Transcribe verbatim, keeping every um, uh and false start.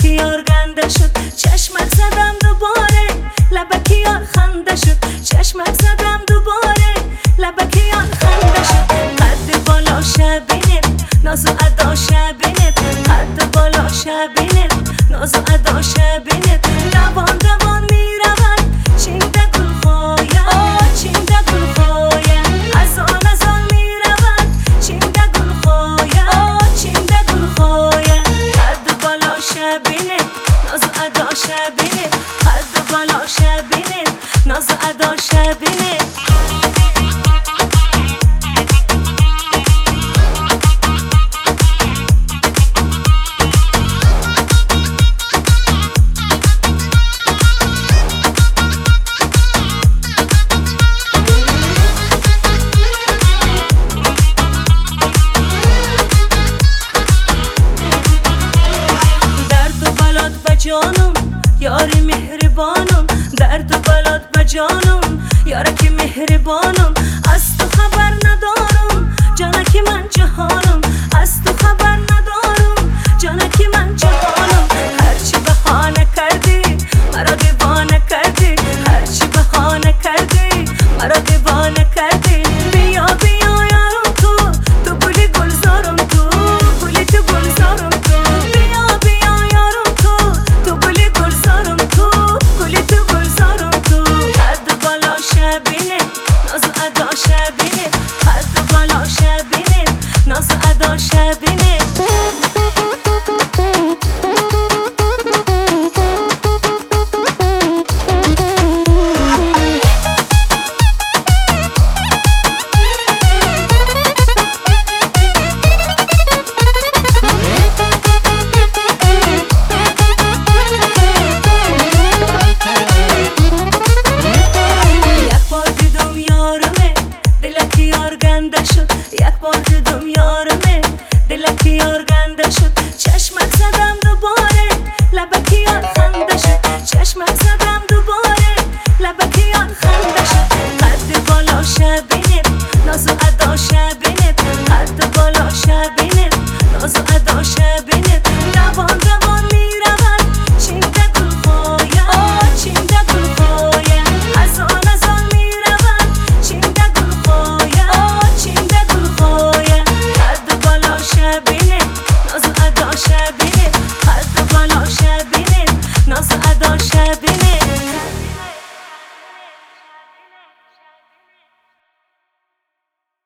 لبکی یار گنده شد چشمک زدم دوباره لبکی یار خنده شد چشمک زدم دوباره لبکی یار خنده شد قد بالا شبینت ناز و ادا شبینت قد بالا شبینت ناز و ادا شبینت دوان دوان میرود چینده گل خوایم چینده گل خوایم از آن از آن میرود چینده گل خوایم چینده گل خوایم قد بالا شبینت ناز و ادا شبینت قد بالا شبینت ناز و ادا شبینت جانم یاری مهربانم درد و بلاد به جانم یارکی مهربانم از تو خبر ندارم جانکی من جهانم از